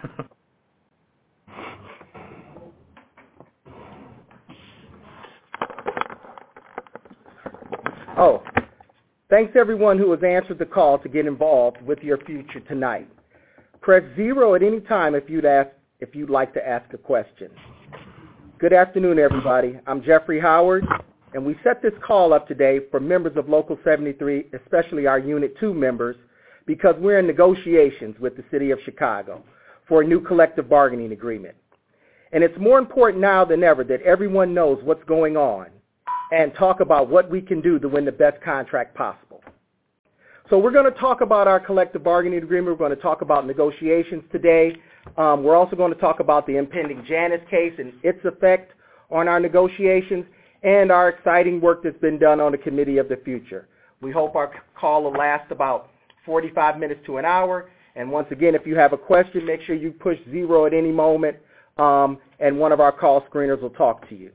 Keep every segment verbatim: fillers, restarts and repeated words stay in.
Oh, thanks everyone who has answered the call to get involved with your future tonight. Press zero at any time if you'd ask, if you'd like to ask a question. Good afternoon, everybody. I'm Jeffrey Howard, and we set this call up today for members of Local seventy-three, especially our Unit two members, because we're in negotiations with the City of Chicago for a new collective bargaining agreement. And it's more important now than ever that everyone knows what's going on and talk about what we can do to win the best contract possible. So we're going to talk about our collective bargaining agreement. We're going to talk about negotiations today. Um, we're also going to talk about the impending Janus case and its effect on our negotiations and our exciting work that's been done on the Committee of the Future. We hope our call will last about forty-five minutes to an hour. And once again, if you have a question, make sure you push zero at any moment, um, and one of our call screeners will talk to you.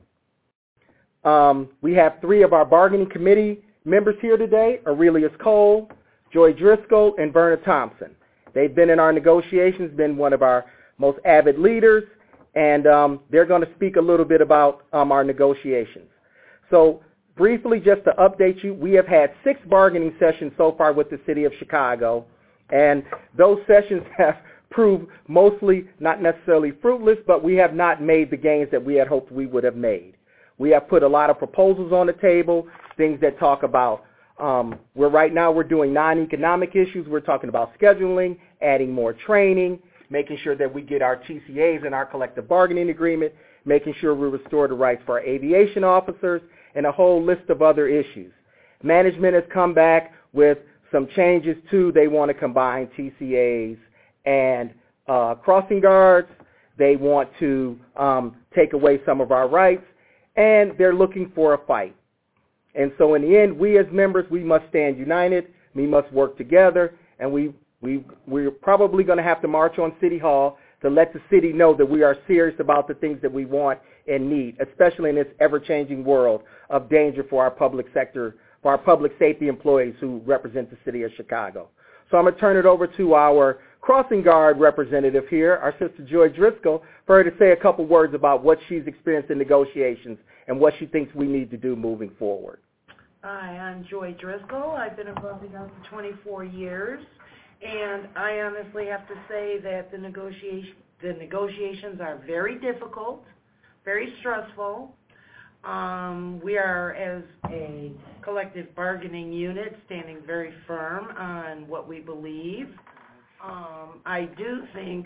Um, we have three of our bargaining committee members here today, Aurelius Cole, Joy Driscoll, and Verna Thompson. They've been in our negotiations, been one of our most avid leaders, and um, they're going to speak a little bit about um, our negotiations. So briefly, just to update you, we have had six bargaining sessions so far with the City of Chicago, and those sessions have proved mostly not necessarily fruitless, but we have not made the gains that we had hoped we would have made. We have put a lot of proposals on the table, things that talk about, um, we're right now we're doing non-economic issues. We're talking about scheduling, adding more training, making sure that we get our T C As in our collective bargaining agreement, making sure we restore the rights for our aviation officers, and a whole list of other issues. Management has come back with some changes too. They want to combine T C As and uh, crossing guards. They want to um, take away some of our rights, and they're looking for a fight. And so in the end, we as members, we must stand united, we must work together, and we, we, we're probably going to have to march on City Hall to let the city know that we are serious about the things that we want and need, especially in this ever-changing world of danger for our public sector, for our public safety employees who represent the City of Chicago. So I'm going to turn it over to our crossing guard representative here, our sister Joy Driscoll, for her to say a couple words about what she's experienced in negotiations and what she thinks we need to do moving forward. Hi, I'm Joy Driscoll. I've been involved in for twenty-four years, and I honestly have to say that the negotiation, the negotiations are very difficult, very stressful. Um, we are, as a collective bargaining unit, standing very firm on what we believe. Um, I do think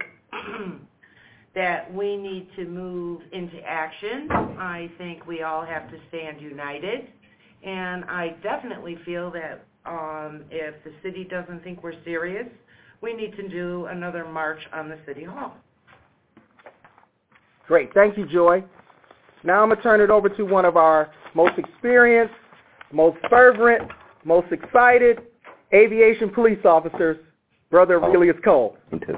that we need to move into action. I think we all have to stand united, and I definitely feel that um, if the city doesn't think we're serious, we need to do another march on the City Hall. Great. Thank you, Joy. Now I'm going to turn it over to one of our most experienced, most fervent, most excited aviation police officers, Brother Aurelius Cole.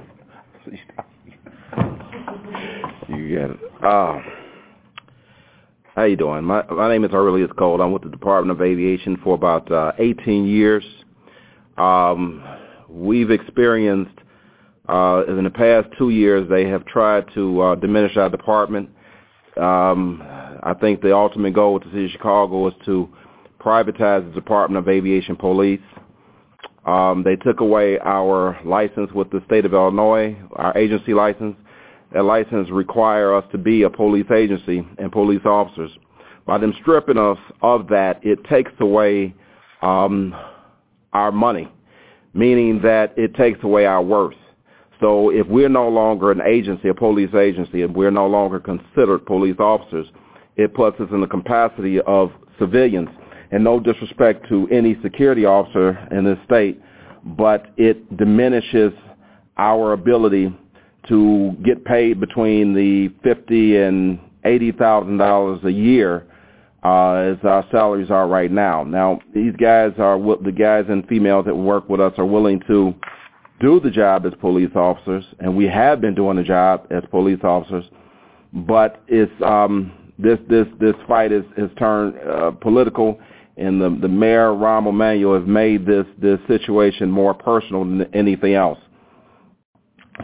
You got it. Uh, how you doing? My, my name is Aurelius Cole. I'm with the Department of Aviation for about uh, eighteen years. Um, we've experienced, uh, in the past two years, they have tried to uh, diminish our department. Um, I think the ultimate goal with the City of Chicago is to privatize the Department of Aviation Police. Um, they took away our license with the state of Illinois, our agency license. That license requires us to be a police agency and police officers. By them stripping us of that, it takes away um, our money, meaning that it takes away our worth. So if we're no longer an agency, a police agency, and we're no longer considered police officers, it puts us in the capacity of civilians. And no disrespect to any security officer in this state, but it diminishes our ability to get paid between the fifty and eighty thousand dollars a year uh, as our salaries are right now. Now, these guys are the guys and females that work with us are willing to do the job as police officers, and we have been doing the job as police officers. But it's um, this this this fight is has turned uh, political. And the, the mayor, Rahm Emanuel, has made this, this situation more personal than anything else.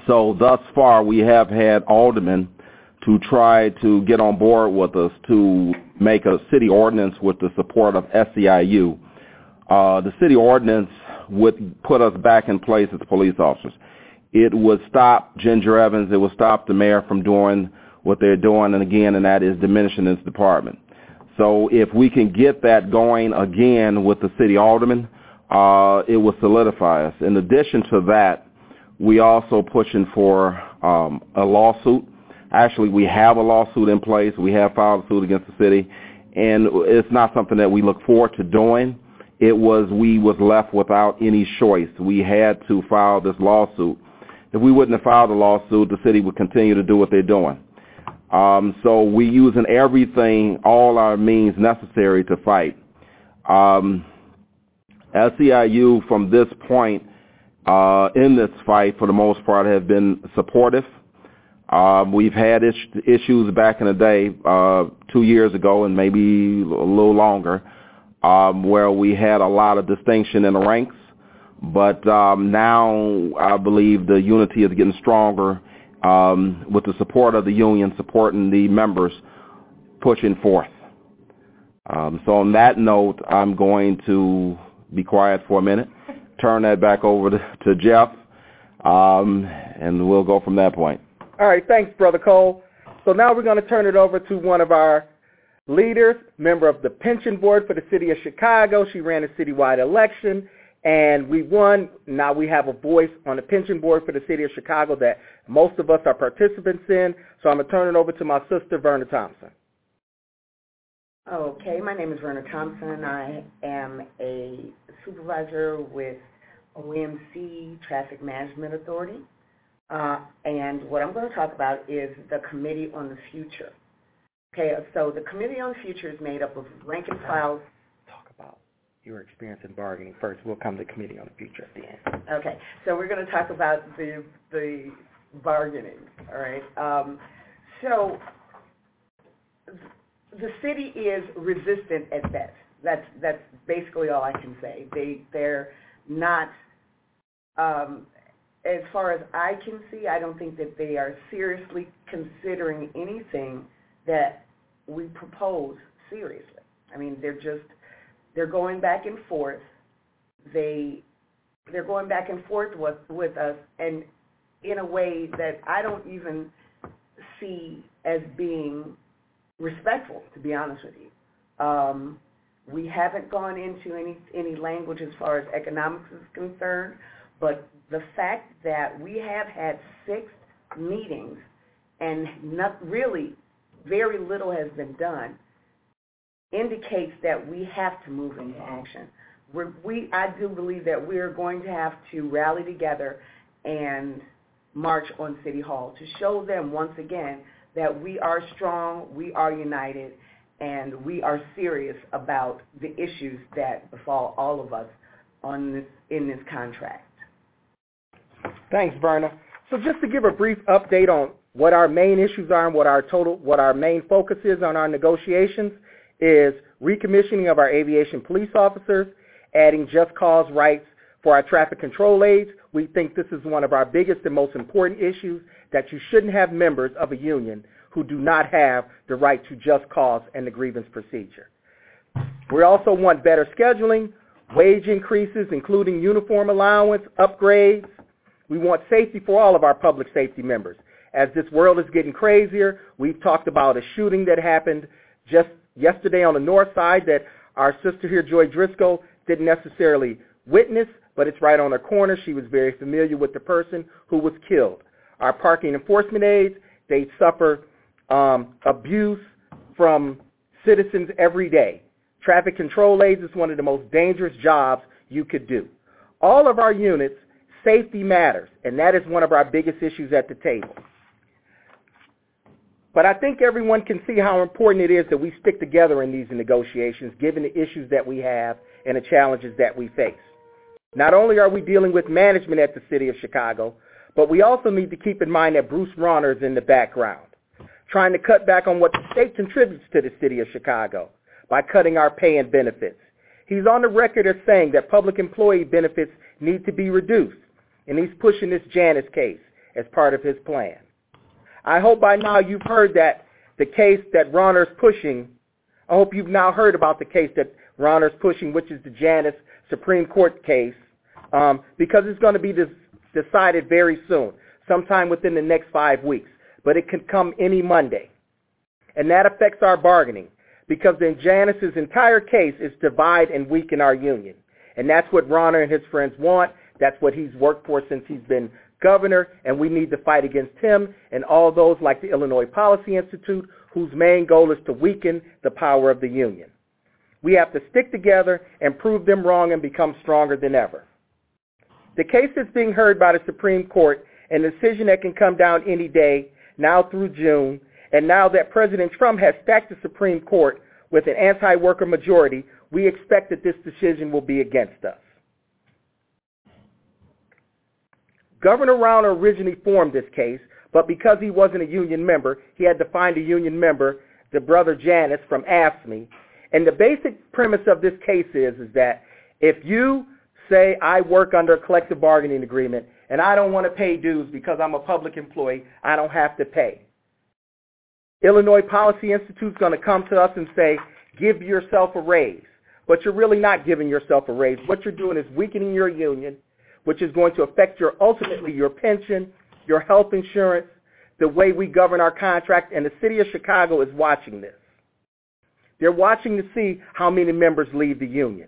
So thus far, we have had aldermen to try to get on board with us to make a city ordinance with the support of S E I U. Uh, the city ordinance would put us back in place as police officers. It would stop Ginger Evans. It would stop the mayor from doing what they're doing, and again, and that is diminishing this department. So if we can get that going again with the city alderman, uh, it will solidify us. In addition to that, we also pushing for um, a lawsuit. Actually, we have a lawsuit in place. We have filed a suit against the city, and it's not something that we look forward to doing. It was we was left without any choice. We had to file this lawsuit. If we wouldn't have filed the lawsuit, the city would continue to do what they're doing. Um, so we're using everything, all our means necessary to fight. Um, S E I U, from this point uh, in this fight, for the most part, has been supportive. Um, we've had is- issues back in the day, uh, two years ago and maybe a little longer, um, where we had a lot of distinction in the ranks. But um, now I believe the unity is getting stronger um, with the support of the union, supporting the members, pushing forth. Um, so on that note, I'm going to be quiet for a minute, turn that back over to, to Jeff, um, and we'll go from that point. All right, thanks, Brother Cole. So now we're going to turn it over to one of our leaders, member of the pension board for the city of Chicago. She ran a citywide election, and we won. Now we have a voice on the pension board for the city of Chicago that most of us are participants in. So I'm going to turn it over to my sister, Verna Thompson. Okay, my name is Verna Thompson. I am a supervisor with O M C Traffic Management Authority. Uh, and what I'm going to talk about is the Committee on the Future. Okay, so the Committee on the Future is made up of rank and file. Talk about your experience in bargaining first. We'll come to Committee on the Future at the end. Okay, so we're going to talk about the the bargaining, all right? Um, so the city is resistant at best. That's that's basically all I can say. They they're not. Um, as far as I can see, I don't think that they are seriously considering anything that we propose seriously. I mean, they're just they're going back and forth. They they're going back and forth with with us, and in a way that I don't even see as being respectful, to be honest with you. Um, we haven't gone into any any language as far as economics is concerned, but the fact that we have had six meetings and not really very little has been done indicates that we have to move into action. We're, we I do believe that we are going to have to rally together and march on City Hall to show them once again that we are strong, we are united, and we are serious about the issues that befall all of us on this in this contract. Thanks, Verna. So just to give a brief update on what our main issues are and what our total, what our main focus is on our negotiations is recommissioning of our aviation police officers, adding just cause rights for our traffic control aides. We think this is one of our biggest and most important issues, that you shouldn't have members of a union who do not have the right to just cause and the grievance procedure. We also want better scheduling, wage increases, including uniform allowance, upgrades. We want safety for all of our public safety members. As this world is getting crazier, we've talked about a shooting that happened just yesterday on the north side that our sister here, Joy Driscoll, didn't necessarily witness, but it's right on her corner. She was very familiar with the person who was killed. Our parking enforcement aides, they suffer um, abuse from citizens every day. Traffic control aides is one of the most dangerous jobs you could do. All of our units, safety matters, and that is one of our biggest issues at the table. But I think everyone can see how important it is that we stick together in these negotiations, given the issues that we have and the challenges that we face. Not only are we dealing with management at the City of Chicago, but we also need to keep in mind that Bruce Rauner is in the background, trying to cut back on what the state contributes to the City of Chicago by cutting our pay and benefits. He's on the record as saying that public employee benefits need to be reduced, and he's pushing this Janus case. as part of his plan. I hope by now you've heard that the case that Rauner's pushing, I hope you've now heard about the case that Rauner's pushing, which is the Janus Supreme Court case, um, because it's going to be des- decided very soon, sometime within the next five weeks. But it can come any Monday. And that affects our bargaining, because then Janus's entire case is divide and weaken our union. And that's what Rauner and his friends want. That's what he's worked for since he's been governor, and we need to fight against him and all those like the Illinois Policy Institute, whose main goal is to weaken the power of the union. We have to stick together and prove them wrong and become stronger than ever. The case is being heard by the Supreme Court, and a decision that can come down any day, now through June, and now that President Trump has stacked the Supreme Court with an anti-worker majority, we expect that this decision will be against us. Governor Rauner originally formed this case, but because he wasn't a union member, he had to find a union member, the brother Janus from A F S C M E. And the basic premise of this case is, is that if you say I work under a collective bargaining agreement and I don't want to pay dues because I'm a public employee, I don't have to pay. Illinois Policy Institute is going to come to us and say, give yourself a raise. But you're really not giving yourself a raise. What you're doing is weakening your union, which is going to affect your ultimately your pension, your health insurance, the way we govern our contract, and the city of Chicago is watching this. They're watching to see how many members leave the union.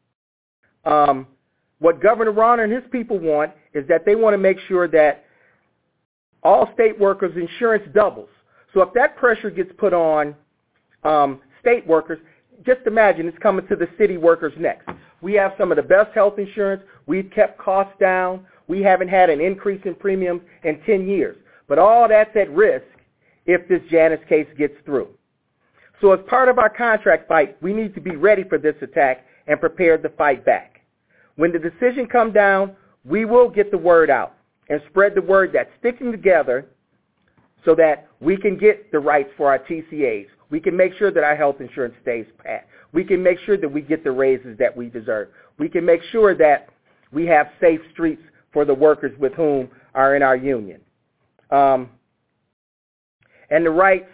Um, what Governor Rauner and his people want is that they want to make sure that all state workers' insurance doubles. So if that pressure gets put on um, state workers, just imagine it's coming to the city workers next. We have some of the best health insurance. We've kept costs down. We haven't had an increase in premiums in ten years. But all that's at risk if this Janus case gets through. So as part of our contract fight, we need to be ready for this attack and prepared to fight back. When the decision comes down, we will get the word out and spread the word that sticking together so that we can get the rights for our T C As. We can make sure that our health insurance stays pat. We can make sure that we get the raises that we deserve. We can make sure that we have safe streets for the workers with whom are in our union. Um, and the rights,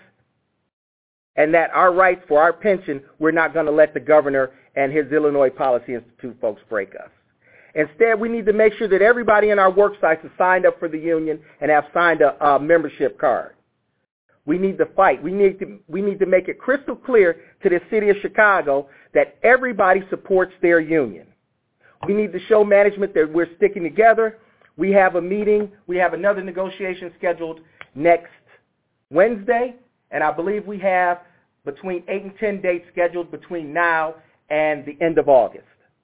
and that our rights for our pension, we're not going to let the governor and his Illinois Policy Institute folks break us. Instead, we need to make sure that everybody in our work sites is signed up for the union and have signed a, a membership card. We need to fight. We need to, we need to make it crystal clear to the city of Chicago that everybody supports their union. We need to show management that we're sticking together. We have a meeting. We have another negotiation scheduled next Wednesday, and I believe we have between eight and ten dates scheduled between now and the end of August.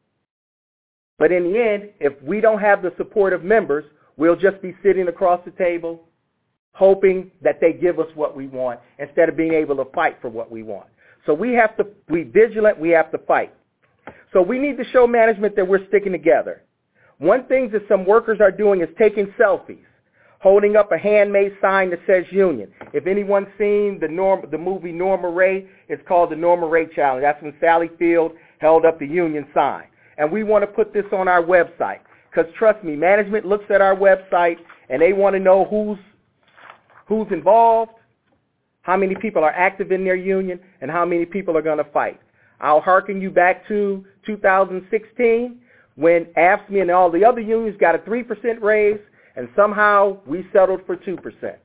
But in the end, if we don't have the support of members, we'll just be sitting across the table hoping that they give us what we want instead of being able to fight for what we want. So we have to be vigilant. We have to fight. So we need to show management that we're sticking together. One thing that some workers are doing is taking selfies, holding up a handmade sign that says union. If anyone's seen the Norm, the movie Norma Ray, it's called the Norma Ray Challenge. That's when Sally Field held up the union sign. And we want to put this on our website because, trust me, management looks at our website and they want to know who's who's involved, how many people are active in their union, and how many people are going to fight. I'll hearken you back to two thousand sixteen when A F S C M E and all the other unions got a three percent raise, and somehow we settled for two percent.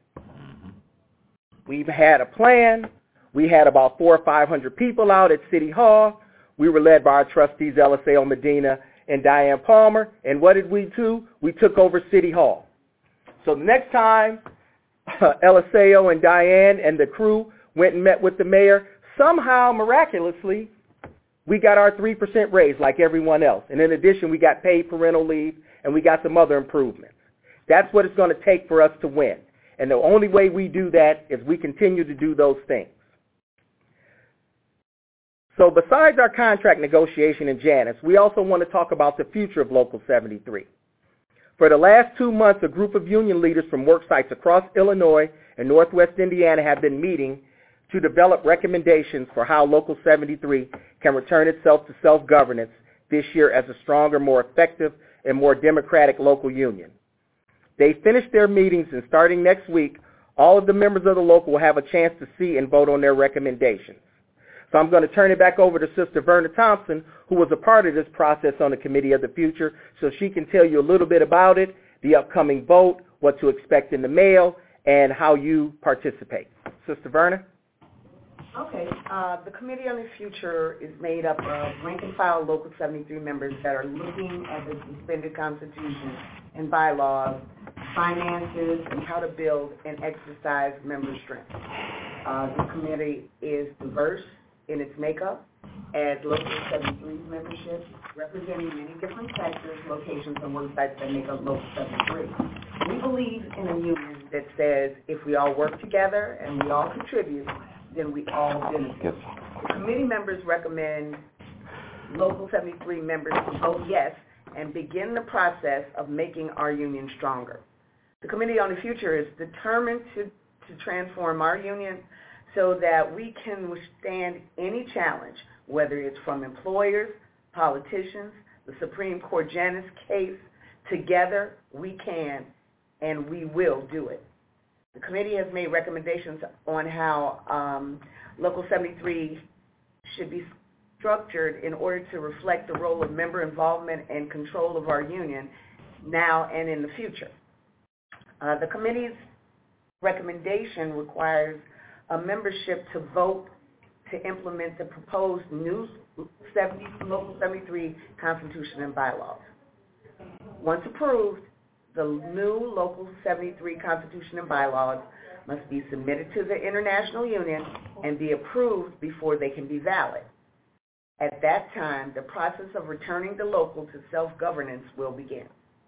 We've had a plan. We had about four or five hundred people out at City Hall. We were led by our trustees, Eliseo Medina and Diane Palmer. And what did we do? We took over City Hall. So the next time uh, Eliseo and Diane and the crew went and met with the mayor, somehow, miraculously, we got our three percent raise like everyone else. And in addition, we got paid parental leave and we got some other improvements. That's what it's going to take for us to win. And the only way we do that is we continue to do those things. So besides our contract negotiation in Janus, we also want to talk about the future of Local seventy-three. For the last two months, a group of union leaders from work sites across Illinois and Northwest Indiana have been meeting to develop recommendations for how Local seventy-three can return itself to self-governance this year as a stronger, more effective, and more democratic local union. They finish their meetings, and starting next week, all of the members of the local will have a chance to see and vote on their recommendations. So I'm going to turn it back over to Sister Verna Thompson, who was a part of this process on the Committee of the Future, so she can tell you a little bit about it, the upcoming vote, what to expect in the mail, and how you participate. Sister Verna? Okay. Uh, the Committee on the Future is made up of rank-and-file Local seventy-three members that are looking at the suspended Constitution and bylaws, finances, and how to build and exercise member strength. Uh, the committee is diverse in its makeup as Local seventy-three membership, representing many different sectors, locations, and work sites that make up Local seventy-three. We believe in a union that says if we all work together and we all contribute, then we all benefit. The committee members recommend Local seventy-three members to vote yes and begin the process of making our union stronger. The Committee on the Future is determined to, to transform our union so that we can withstand any challenge, whether it's from employers, politicians, the Supreme Court Janus case. Together we can and we will do it. The committee has made recommendations on how um, Local seventy-three should be structured in order to reflect the role of member involvement and control of our union now and in the future. Uh, the committee's recommendation requires a membership to vote to implement the proposed new seventy, Local seventy-three Constitution and bylaws. Once approved, the new Local seventy-three Constitution and bylaws must be submitted to the International Union and be approved before they can be valid. At that time, the process of returning the local to self-governance will begin.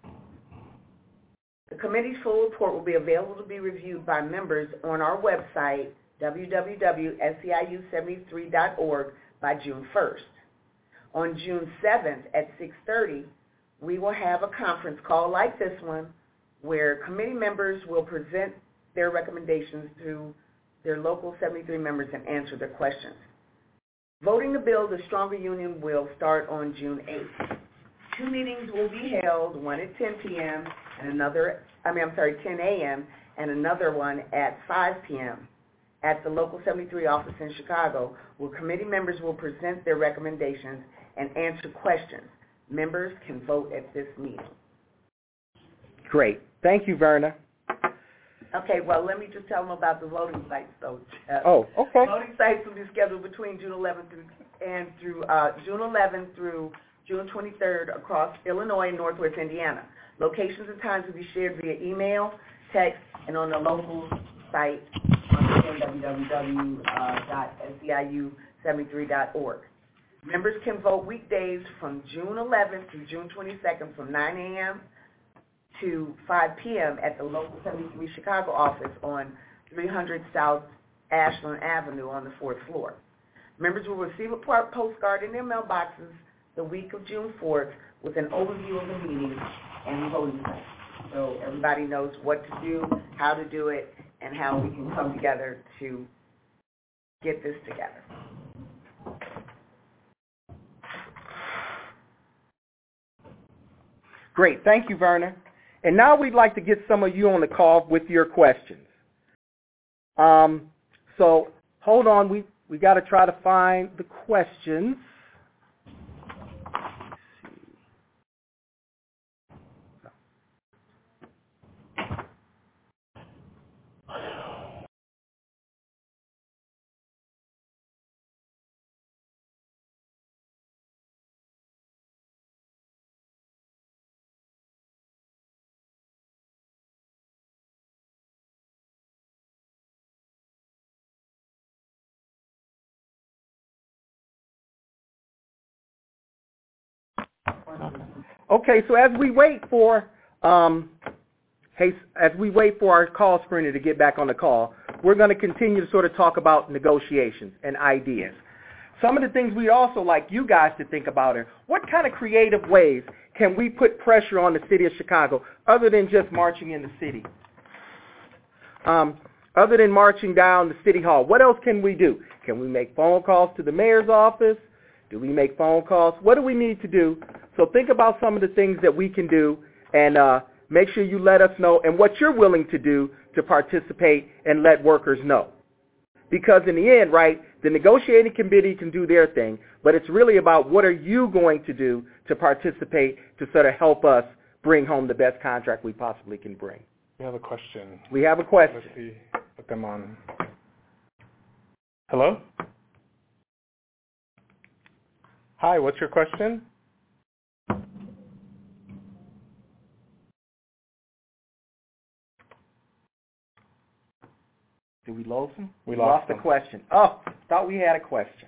The committee's full report will be available to be reviewed by members on our website, w w w dot s e i u seventy-three dot org, by June first. On June seventh at six thirty, we will have a conference call like this one where committee members will present their recommendations to their Local seventy-three members and answer their questions. Voting to build a stronger union will start on June eighth. Two meetings will be held, one at ten p.m. and another, I mean, I'm sorry, ten a.m. and another one at five p.m. at the Local seventy-three office in Chicago, where committee members will present their recommendations and answer questions. Members can vote at this meeting. Great. Thank you, Verna. Okay, well, let me just tell them about the voting sites, though. Uh, oh, okay. Voting sites will be scheduled between June eleventh through, and through uh, June eleventh through June twenty-third across Illinois and Northwest Indiana. Locations and times will be shared via email, text, and on the local site on w w w dot s e i u seventy-three dot org. Members can vote weekdays from June eleventh through June twenty-second from nine a.m. to five p.m. at the Local seventy-three Chicago office on three hundred South Ashland Avenue on the fourth floor. Members will receive a postcard in their mailboxes the week of June fourth with an overview of the meeting and the voting site. So everybody knows what to do, how to do it, and how we can come together to get this together. Great. Thank you, Verna. And now we'd like to get some of you on the call with your questions. Um, so hold on. We, we got to try to find the questions. Okay, so as we wait for um, hey, as we wait for our call screener to get back on the call, we're going to continue to sort of talk about negotiations and ideas. Some of the things we'd also like you guys to think about are what kind of creative ways can we put pressure on the city of Chicago other than just marching in the city? Um, other than marching down the city hall, what else can we do? Can we make phone calls to the mayor's office? Do we make phone calls? What do we need to do? So think about some of the things that we can do, and uh, make sure you let us know and what you're willing to do to participate and let workers know. Because in the end, right, the negotiating committee can do their thing, but it's really about what are you going to do to participate to sort of help us bring home the best contract we possibly can bring. We have a question. We have a question. Let's see. Put them on. Hello? Hi, what's your question? Did we lose him? We, we lost, lost the question. Oh, thought we had a question.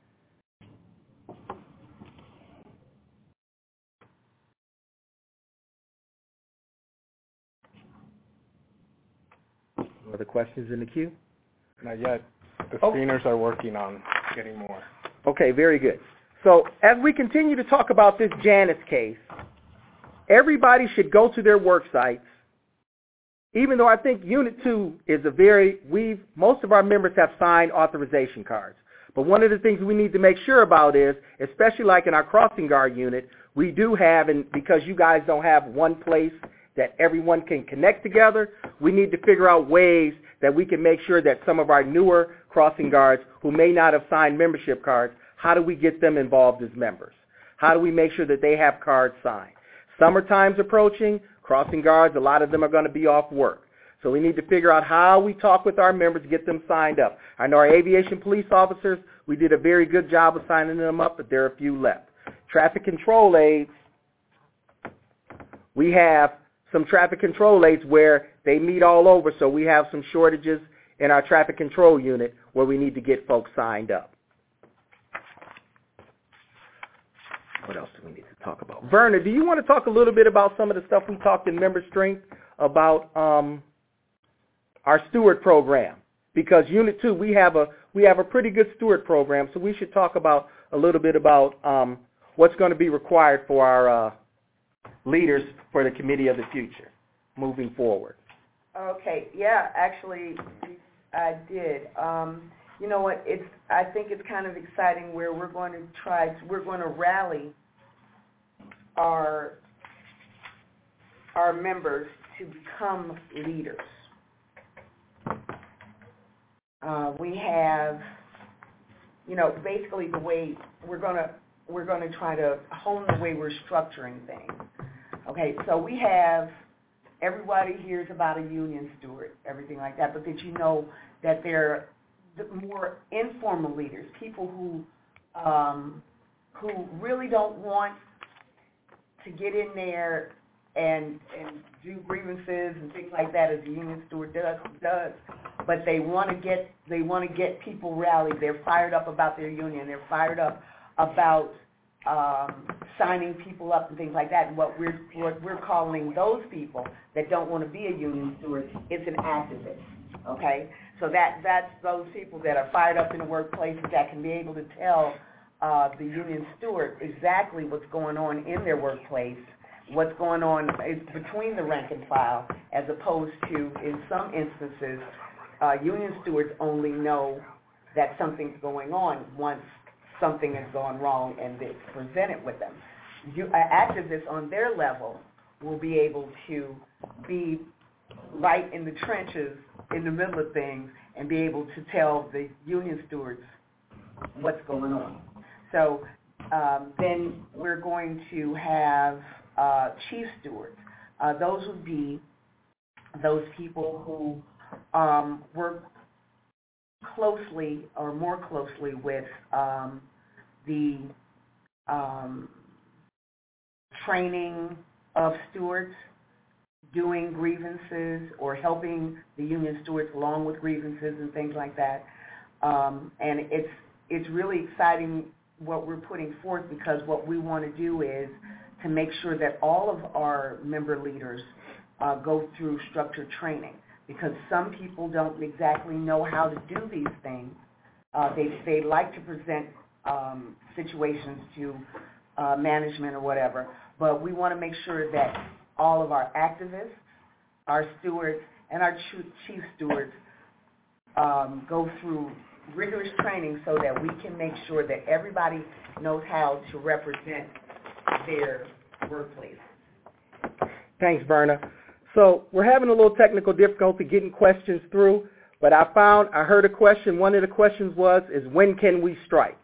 Are the questions in the queue? Not yet. The Oh. screeners are working on getting more. Okay, very good. So as we continue to talk about this Janice case, everybody should go to their work sites. Even though I think Unit two is a very, we've, most of our members have signed authorization cards. But one of the things we need to make sure about is, especially like in our crossing guard unit, we do have, and because you guys don't have one place that everyone can connect together, we need to figure out ways that we can make sure that some of our newer crossing guards who may not have signed membership cards, how do we get them involved as members? How do we make sure that they have cards signed? Summertime's approaching. Crossing guards, a lot of them are going to be off work. So we need to figure out how we talk with our members to get them signed up. I know our aviation police officers, we did a very good job of signing them up, but there are a few left. Traffic control aides, we have some traffic control aides where they meet all over, so we have some shortages in our traffic control unit where we need to get folks signed up. What else do we need to talk about? Verna, do you want to talk a little bit about some of the stuff we talked in member strength about um, our steward program? Because Unit two, we have a we have a pretty good steward program, so we should talk about a little bit about um, what's going to be required for our uh, leaders for the Committee of the Future moving forward. Okay, yeah, actually, I did. Um, you know what? It's I think it's kind of exciting where we're going to try. To, we're going to rally our our members to become leaders. Uh, we have, you know, basically the way we're going to we're going to try to hone the way we're structuring things. Okay, so we have. Everybody hears about a union steward, everything like that, but did you know that there are more informal leaders, people who um, who really don't want to get in there and and do grievances and things like that as a union steward does, does but they want to get they want to get people rallied. They're fired up about their union. They're fired up about Um, signing people up and things like that. And what we're what we're calling those people that don't want to be a union steward is an activist. Okay, so that that's those people that are fired up in the workplace that can be able to tell uh, the union steward exactly what's going on in their workplace, what's going on is between the rank and file, as opposed to in some instances, uh, union stewards only know that something's going on once something has gone wrong and it's presented with them. You, uh, activists on their level will be able to be right in the trenches, in the middle of things, and be able to tell the union stewards what's going on. So um, then we're going to have uh, chief stewards. Uh, those would be those people who um, work closely or more closely with um, the um, training of stewards, doing grievances or helping the union stewards along with grievances and things like that. Um, and it's it's really exciting what we're putting forth, because what we want to do is to make sure that all of our member leaders uh, go through structured training. Because some people don't exactly know how to do these things. Uh, they they like to present um, situations to uh, management or whatever, but we want to make sure that all of our activists, our stewards, and our chief stewards um, go through rigorous training so that we can make sure that everybody knows how to represent their workplace. Thanks, Verna. So we're having a little technical difficulty getting questions through, but I found, I heard a question. One of the questions was, is when can we strike?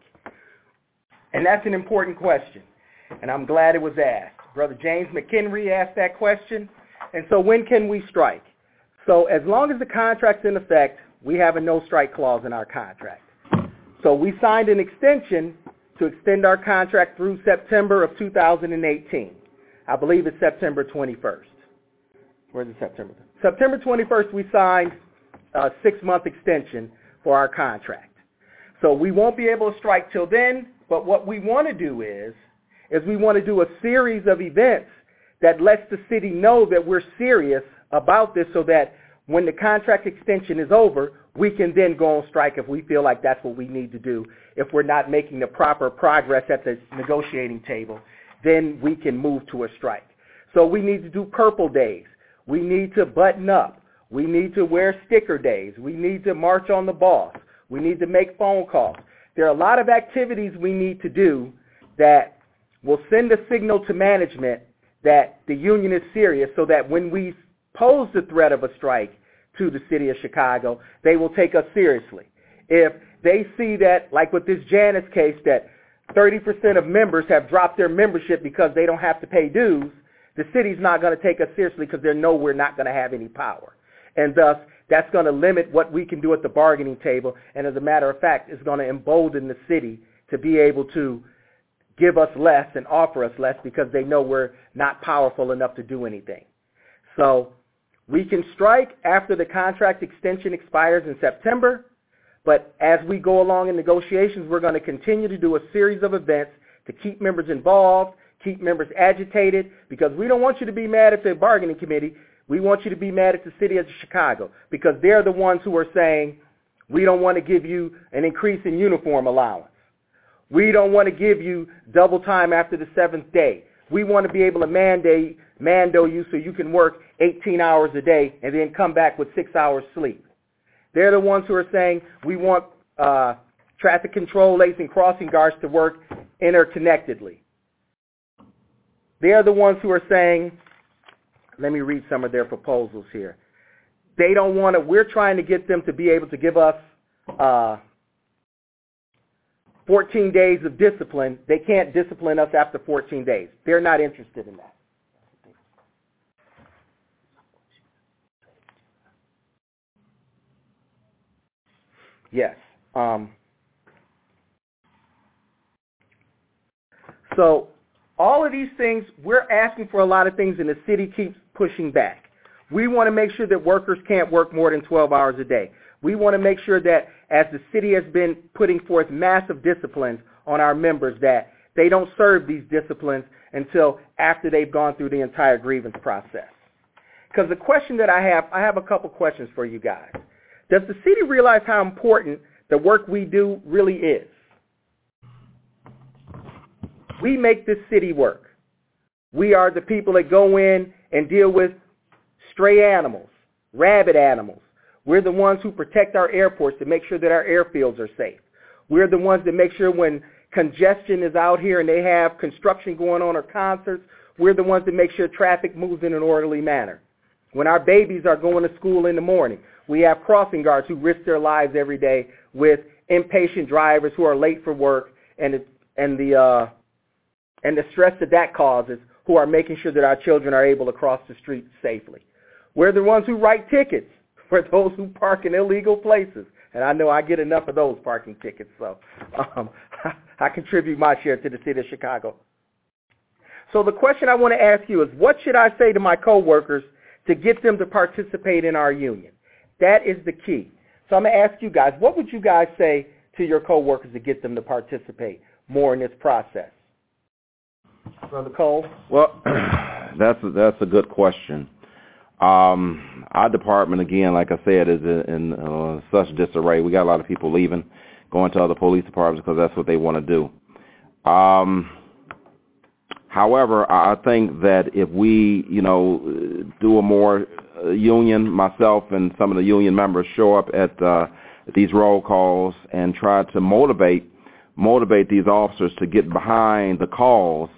And that's an important question, and I'm glad it was asked. Brother James McHenry asked that question, and so when can we strike? So as long as the contract's in effect, we have a no-strike clause in our contract. So we signed an extension to extend our contract through September of two thousand eighteen. I believe it's September twenty-first. Where's it September? September twenty-first, we signed a six-month extension for our contract. So we won't be able to strike till then, but what we want to do is, is we want to do a series of events that lets the city know that we're serious about this so that when the contract extension is over, we can then go on strike if we feel like that's what we need to do. If we're not making the proper progress at the negotiating table, then we can move to a strike. So we need to do purple days. We need to button up. We need to wear sticker days. We need to march on the boss. We need to make phone calls. There are a lot of activities we need to do that will send a signal to management that the union is serious so that when we pose the threat of a strike to the city of Chicago, they will take us seriously. If they see that, like with this Janus case, that thirty percent of members have dropped their membership because they don't have to pay dues, the city's not going to take us seriously because they know we're not going to have any power. And thus, that's going to limit what we can do at the bargaining table. And as a matter of fact, it's going to embolden the city to be able to give us less and offer us less because they know we're not powerful enough to do anything. So we can strike after the contract extension expires in September, but as we go along in negotiations, we're going to continue to do a series of events to keep members involved, keep members agitated, because we don't want you to be mad at the bargaining committee. We want you to be mad at the city of Chicago because they're the ones who are saying, we don't want to give you an increase in uniform allowance. We don't want to give you double time after the seventh day. We want to be able to mandate, mando you so you can work eighteen hours a day and then come back with six hours sleep. They're the ones who are saying we want uh, traffic control aides and crossing guards to work interconnectedly. They're the ones who are saying, let me read some of their proposals here. They don't want to, we're trying to get them to be able to give us uh, fourteen days of discipline. They can't discipline us after fourteen days. They're not interested in that. Yes. Um, so all of these things, we're asking for a lot of things, and the city keeps pushing back. We want to make sure that workers can't work more than twelve hours a day. We want to make sure that as the city has been putting forth massive disciplines on our members, that they don't serve these disciplines until after they've gone through the entire grievance process. Because the question that I have, I have a couple questions for you guys. Does the city realize how important the work we do really is? We make this city work. We are the people that go in and deal with stray animals, rabid animals. We're the ones who protect our airports to make sure that our airfields are safe. We're the ones that make sure when congestion is out here and they have construction going on or concerts, we're the ones that make sure traffic moves in an orderly manner. When our babies are going to school in the morning, we have crossing guards who risk their lives every day with impatient drivers who are late for work and the, and the uh, and the stress that that causes, who are making sure that our children are able to cross the street safely. We're the ones who write tickets for those who park in illegal places. And I know I get enough of those parking tickets, so um, I contribute my share to the city of Chicago. So the question I want to ask you is, what should I say to my coworkers to get them to participate in our union? That is the key. So I'm going to ask you guys, what would you guys say to your coworkers to get them to participate more in this process? Brother Cole? Well, that's a, that's a good question. Um, our department, again, like I said, is in, in uh, such disarray. We got a lot of people leaving, going to other police departments because that's what they want to do. Um, however, I think that if we, you know, do a more uh, union, myself and some of the union members show up at uh, these roll calls and try to motivate motivate these officers to get behind the cause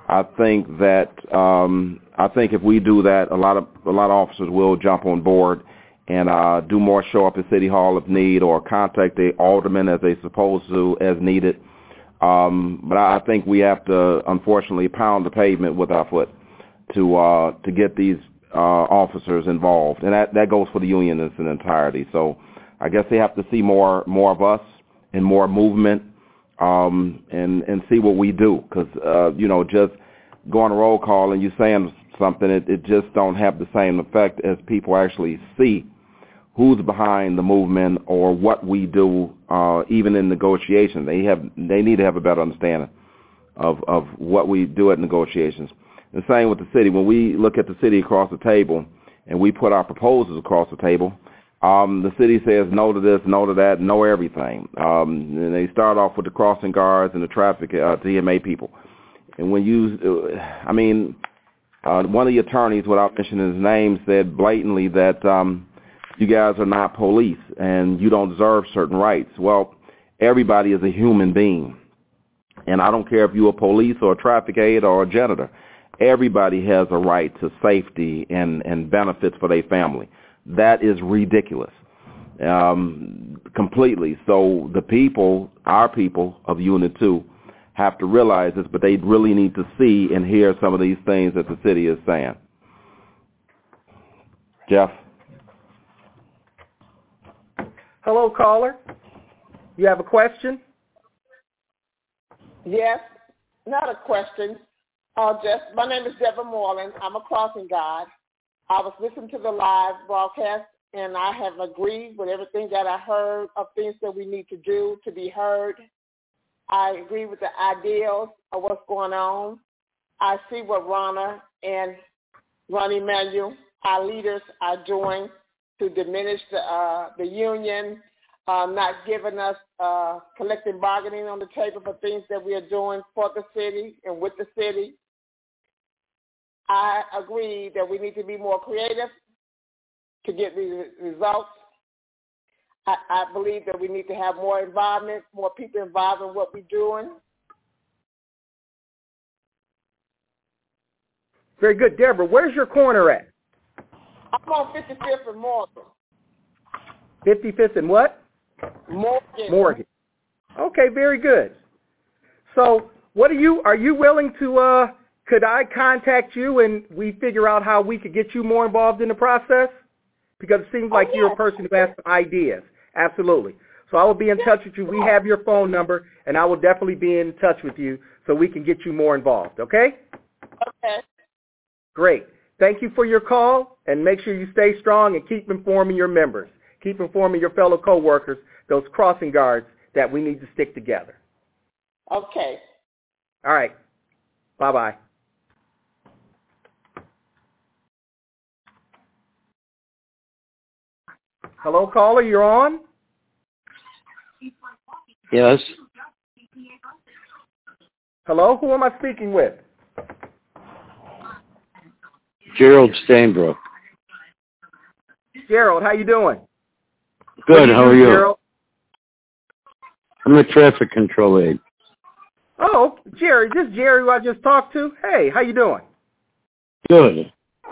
I think that um, I think if we do that, a lot of a lot of officers will jump on board and uh, do more show up at City Hall if need, or contact the alderman as they're supposed to as needed. Um, but I think we have to, unfortunately, pound the pavement with our foot to uh, to get these uh, officers involved, and that, that goes for the union in its entirety. So I guess they have to see more more of us and more movement, um, and and see what we do, because uh, you know, just going a roll call and you saying something, it, it just don't have the same effect as people actually see who's behind the movement or what we do, uh, even in negotiations. They have they need to have a better understanding of of what we do at negotiations. The same with the city. When we look at the city across the table and we put our proposals across the table, um, the city says no to this, no to that, no everything. Um, and they start off with the crossing guards and the traffic uh, T M A people. And when you, uh, I mean, uh, one of the attorneys, without mentioning his name, said blatantly that um, you guys are not police and you don't deserve certain rights. Well, everybody is a human being. And I don't care if you're a police or a traffic aide or a janitor. Everybody has a right to safety and, and benefits for their family. That is ridiculous, um, completely. So the people, our people of Unit two, have to realize this, but they really need to see and hear some of these things that the city is saying. Jeff? Hello, caller. You have a question? Yes, not a question. Uh, just, my name is Deborah Moreland. I'm a crossing guard. I was listening to the live broadcast, and I have agreed with everything that I heard of things that we need to do to be heard. I agree with the ideals of what's going on. I see what Ronna and Ron Emanuel, our leaders, are doing to diminish the, uh, the union, uh, not giving us uh, collective bargaining on the table for things that we are doing for the city and with the city. I agree that we need to be more creative to get these results. I, I believe that we need to have more involvement, more people involved in what we're doing. Very good. Deborah, where's your corner at? I'm on fifty-fifth and Morgan. fifty-fifth and what? Morgan. Morgan. Okay, very good. So what are you, are you willing to, uh, could I contact you and we figure out how we could get you more involved in the process? Because it seems like oh, yes. you're a person who has some ideas. Absolutely. So I will be in touch with you. We have your phone number, and I will definitely be in touch with you so we can get you more involved, okay? Okay. Great. Thank you for your call, and make sure you stay strong and keep informing your members. Keep informing your fellow coworkers, those crossing guards, that we need to stick together. Okay. All right. Bye-bye. Hello, caller, you're on? Yes. Hello, who am I speaking with? Gerald Stainbrook. Gerald, how you doing? Good, you how do, are you? Gerald? I'm a traffic control aide. Oh, Jerry, this is Jerry who I just talked to. Hey, how you doing? Good.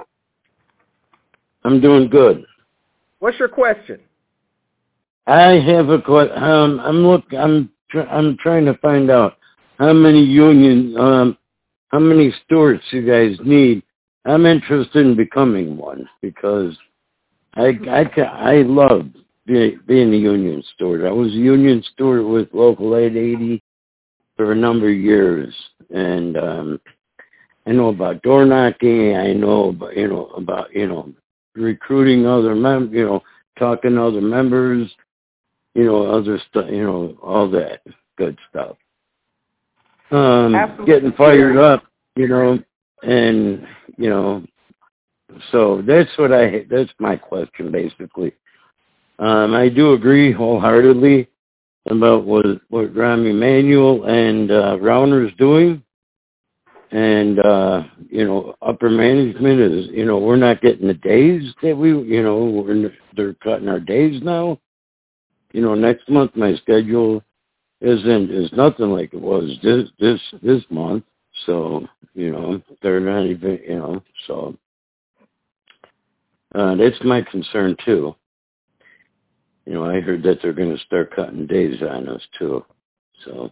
I'm doing good. What's your question? I have a question. Um, I'm look. I'm. Tr- I'm trying to find out how many union, um, how many stewards you guys need. I'm interested in becoming one because I I I love being, being a union steward. I was a union steward with Local eight eighty for a number of years, and um, I know about door knocking. I know about you know about you know. recruiting other mem, you know, talking to other members, you know, other stuff, you know, all that good stuff. Um, Absolutely. Getting fired up, you know, and you know, so that's what I. That's my question, basically. Um, I do agree wholeheartedly about what what Rahm Emanuel and uh, Rauner's doing. And, uh, you know, upper management is, you know, we're not getting the days that we, you know, we're, they're cutting our days now. You know, next month my schedule isn't, is nothing like it was this, this, this month. So, you know, they're not even, you know, so uh, that's my concern too. You know, I heard that they're going to start cutting days on us too. So,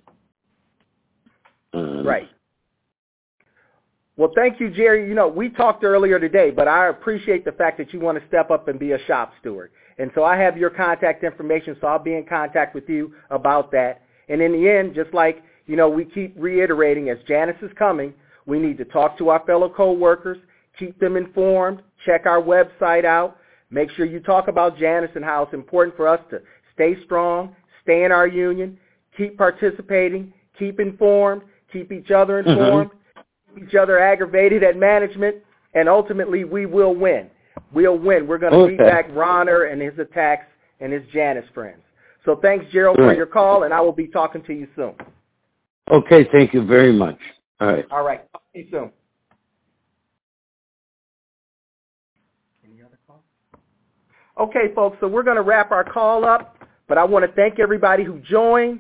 um, right. Well, thank you, Jerry. You know, we talked earlier today, but I appreciate the fact that you want to step up and be a shop steward. And so I have your contact information, so I'll be in contact with you about that. And in the end, just like, you know, we keep reiterating, as Janice is coming, we need to talk to our fellow co-workers, keep them informed, check our website out, make sure you talk about Janice and how it's important for us to stay strong, stay in our union, keep participating, keep informed, keep each other informed, mm-hmm. keep each other aggravated at management, and ultimately we will win. We'll win. We're going to okay. beat back Ronner and his attacks and his Janice friends. So thanks, Gerald, for your call, and I will be talking to you soon. Okay, thank you very much. All right. All right. Talk to you soon. Any other calls? Okay, folks, so we're going to wrap our call up, but I want to thank everybody who joined.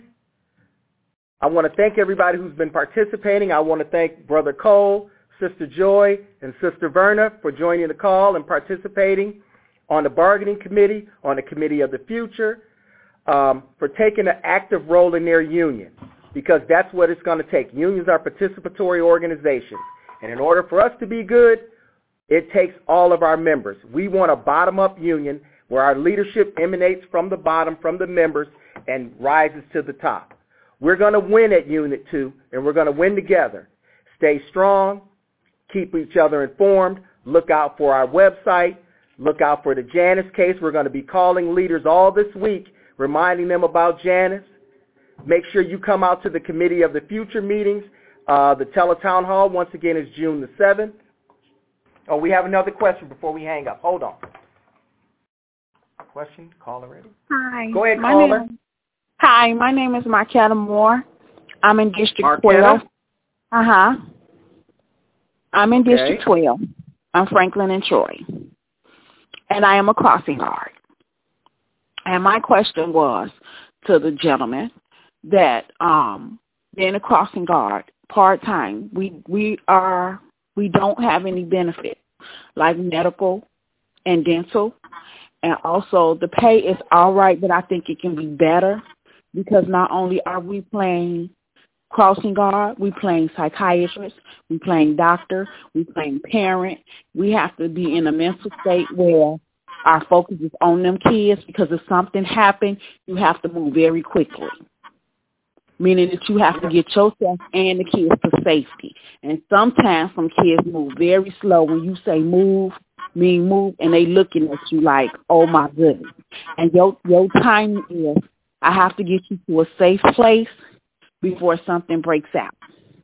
I want to thank everybody who's been participating. I want to thank Brother Cole, Sister Joy, and Sister Verna for joining the call and participating on the bargaining committee, on the Committee of the Future, um, for taking an active role in their union, because that's what it's going to take. Unions are participatory organizations, and in order for us to be good, it takes all of our members. We want a bottom-up union where our leadership emanates from the bottom, from the members, and rises to the top. We're going to win at Unit two, and we're going to win together. Stay strong. Keep each other informed. Look out for our website. Look out for the Janice case. We're going to be calling leaders all this week, reminding them about Janice. Make sure you come out to the Committee of the Future meetings. Uh, the Teletown Hall, once again, is June the seventh. Oh, we have another question before we hang up. Hold on. Question? Caller ready? Hi. Go ahead, my caller. Name, hi, my name is Marquetta Moore. I'm in District Marquetta? twelve. Uh-huh. I'm in Okay. District twelve. I'm Franklin and Troy. And I am a crossing guard. And my question was to the gentleman that um, being a crossing guard, part-time, we, we are, we don't have any benefit, like medical and dental. And also the pay is all right, but I think it can be better, because not only are we playing crossing guard, we playing psychiatrist, we playing doctor, we playing parent. We have to be in a mental state where our focus is on them kids, because if something happens, you have to move very quickly, meaning that you have to get yourself and the kids to safety. And sometimes some kids move very slow. When you say move, mean move, and they looking at you like, oh, my goodness. And your, your time is, I have to get you to a safe place before something breaks out.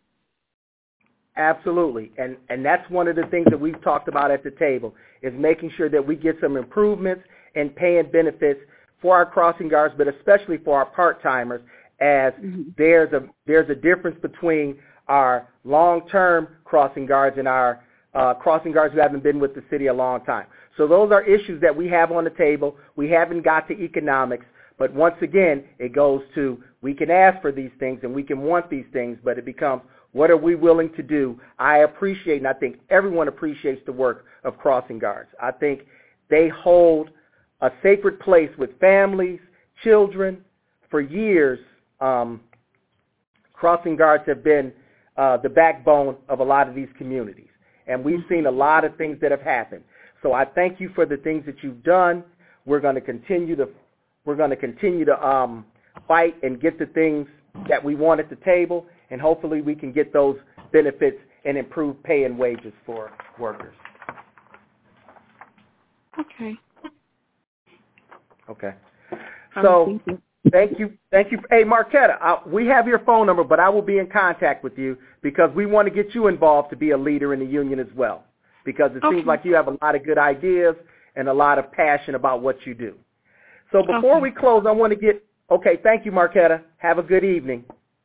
Absolutely. And and that's one of the things that we've talked about at the table, is making sure that we get some improvements in pay and benefits for our crossing guards, but especially for our part-timers, as mm-hmm. there's a there's a difference between our long-term crossing guards and our uh, crossing guards who haven't been with the city a long time. So those are issues that we have on the table. We haven't got to economics, but once again, it goes to, we can ask for these things and we can want these things, but it becomes, what are we willing to do? I appreciate, and I think everyone appreciates the work of crossing guards. I think they hold a sacred place with families, children. For years, um, crossing guards have been uh, the backbone of a lot of these communities. And we've seen a lot of things that have happened. So I thank you for the things that you've done. We're going to continue to we're going to continue to um, fight and get the things that we want at the table, and hopefully we can get those benefits and improve pay and wages for workers. Okay. Okay. So thank you. Thank you. Hey, Marquetta, uh, we have your phone number, but I will be in contact with you, because we want to get you involved to be a leader in the union as well, because it okay. seems like you have a lot of good ideas and a lot of passion about what you do. So before okay. we close, I want to get, okay, thank you, Marquetta. Have a good evening.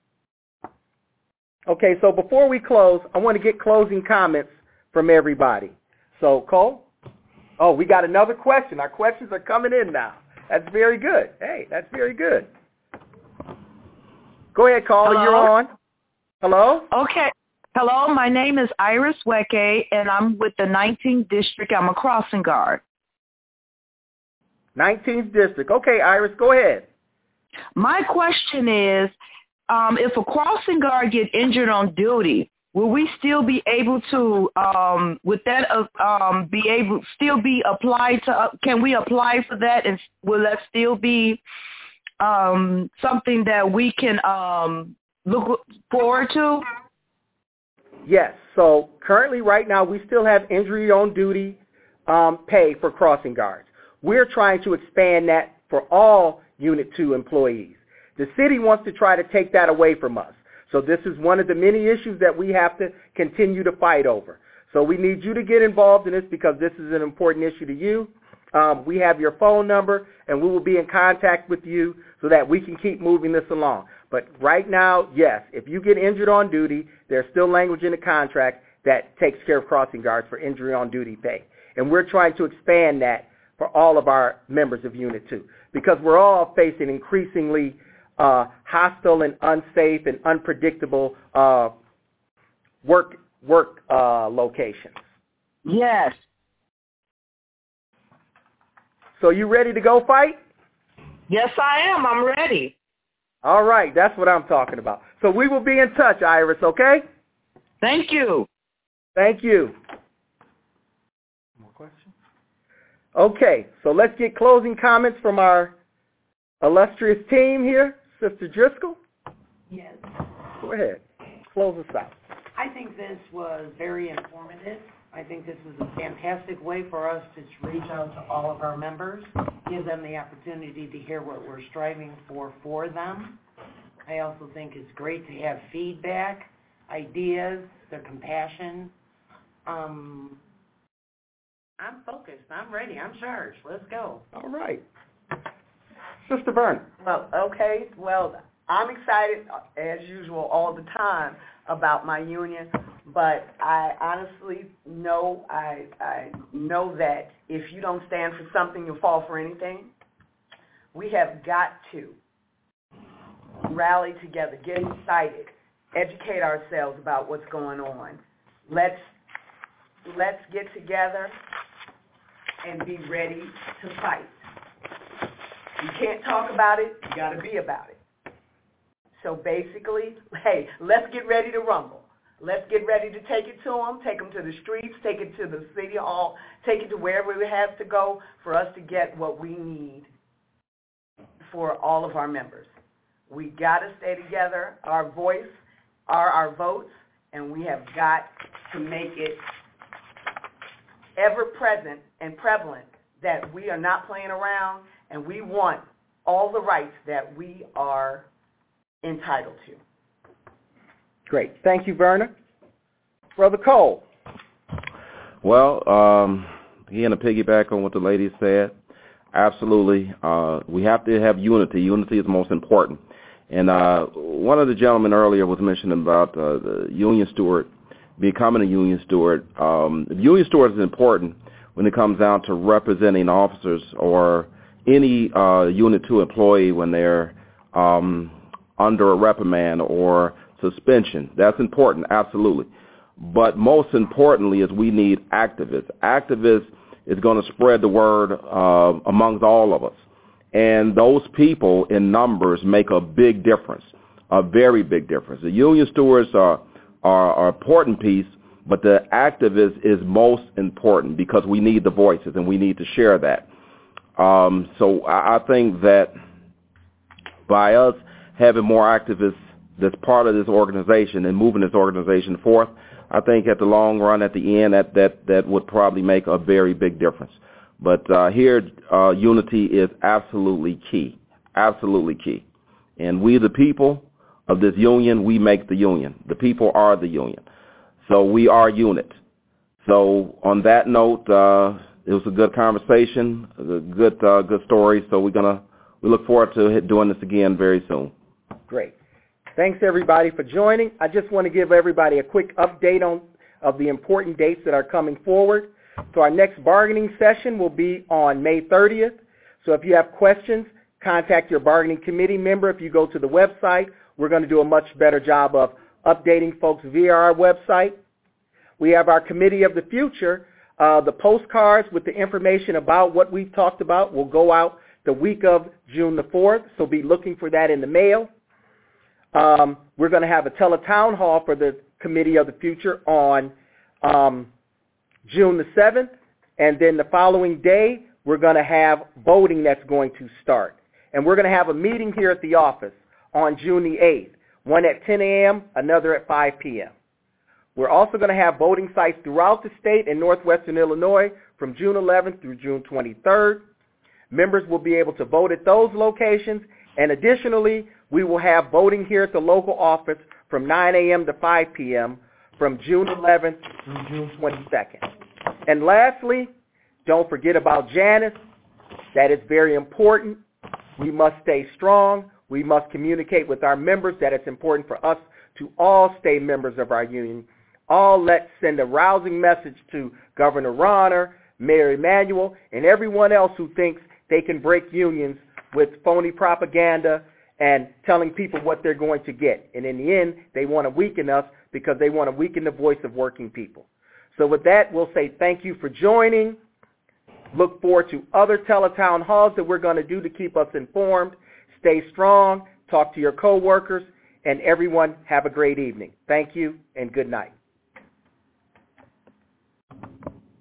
Okay, so before we close, I want to get closing comments from everybody. So, Cole? Oh, we got another question. Our questions are coming in now. That's very good. Hey, that's very good. Go ahead, caller. You're on. Hello? Okay. Hello, my name is Iris Weke, and I'm with the nineteenth District. I'm a crossing guard. nineteenth District. Okay, Iris, go ahead. My question is, um, if a crossing guard get injured on duty, will we still be able to, um, would that uh, um, be able, still be applied to, uh, can we apply for that, and will that still be um, something that we can um, look forward to? Yes. So currently right now we still have injury on duty um, pay for crossing guards. We're trying to expand that for all Unit two employees. The city wants to try to take that away from us. So this is one of the many issues that we have to continue to fight over. So we need you to get involved in this because this is an important issue to you. Um, we have your phone number, and we will be in contact with you so that we can keep moving this along. But right now, yes, if you get injured on duty, there's still language in the contract that takes care of crossing guards for injury on duty pay. And we're trying to expand that for all of our members of Unit two because we're all facing increasingly uh, hostile and unsafe and unpredictable uh, work work uh, locations. Yes. So you ready to go fight? Yes, I am. I'm ready. All right, that's what I'm talking about. So we will be in touch, Iris, okay? Thank you. Thank you. More questions? Okay, so let's get closing comments from our illustrious team here. Sister Driscoll? Yes. Go ahead. Close us out. I think this was very informative. I think this is a fantastic way for us to reach out to all of our members, give them the opportunity to hear what we're striving for for them. I also think it's great to have feedback, ideas, their compassion. Um, I'm focused. I'm ready. I'm charged. Let's go. All right. Sister Verna. Well, okay. Well, I'm excited, as usual, all the time about my union, but I honestly know I, I know that if you don't stand for something, you'll fall for anything. We have got to rally together, get excited, educate ourselves about what's going on. Let's let's get together and be ready to fight. You can't talk about it, you got to be about it. So basically, hey, let's get ready to rumble. Let's get ready to take it to them, take them to the streets, take it to the city hall, take it to wherever we have to go for us to get what we need for all of our members. We got to stay together. Our voice are our votes, and we have got to make it ever present and prevalent that we are not playing around, and we want all the rights that we are entitled to. Great. Thank you, Verna. Brother Cole. Well, um, again, to piggyback on what the lady said, absolutely. Uh, we have to have unity. Unity is most important. And uh, one of the gentlemen earlier was mentioning about uh, the union steward, becoming a union steward. Um, the union steward is important when it comes down to representing officers or any uh, Unit two employee when they're um, under a reprimand or suspension. That's important, absolutely. But most importantly is we need activists. Activists is going to spread the word uh, amongst all of us. And those people in numbers make a big difference, a very big difference. The union stewards are, are, are an important piece, but the activist is most important because we need the voices and we need to share that. Um, so I, I think that by us having more activists that's part of this organization and moving this organization forth, I think at the long run, at the end, that, that, that would probably make a very big difference. But uh, here, uh, unity is absolutely key, absolutely key. And we, the people of this union, we make the union. The people are the union. So we are unit. So on that note, uh, it was a good conversation, a good uh, good story. So we're gonna we look forward to doing this again very soon. Great. Thanks, everybody, for joining. I just want to give everybody a quick update on of the important dates that are coming forward. So our next bargaining session will be on May thirtieth. So if you have questions, contact your bargaining committee member. If you go to the website, we're going to do a much better job of updating folks via our website. We have our Committee of the Future. Uh, the postcards with the information about what we've talked about will go out the week of June the fourth, so be looking for that in the mail. Um, we're going to have a teletown hall for the Committee of the Future on um, June the seventh, and then the following day, we're going to have voting that's going to start. And we're going to have a meeting here at the office on June the eighth, one at ten a.m., another at five p.m. We're also going to have voting sites throughout the state in northwestern Illinois from June eleventh through June twenty-third. Members will be able to vote at those locations, and additionally, we will have voting here at the local office from nine a.m. to five p.m. from June eleventh through June twenty-second. And lastly, don't forget about Janice. That is very important. We must stay strong. We must communicate with our members that it's important for us to all stay members of our union. All let's send a rousing message to Governor Rauner, Mayor Emanuel, and everyone else who thinks they can break unions with phony propaganda and telling people what they're going to get. And in the end, they want to weaken us because they want to weaken the voice of working people. So with that, we'll say thank you for joining. Look forward to other teletown halls that we're going to do to keep us informed. Stay strong, talk to your coworkers, and everyone have a great evening. Thank you and good night.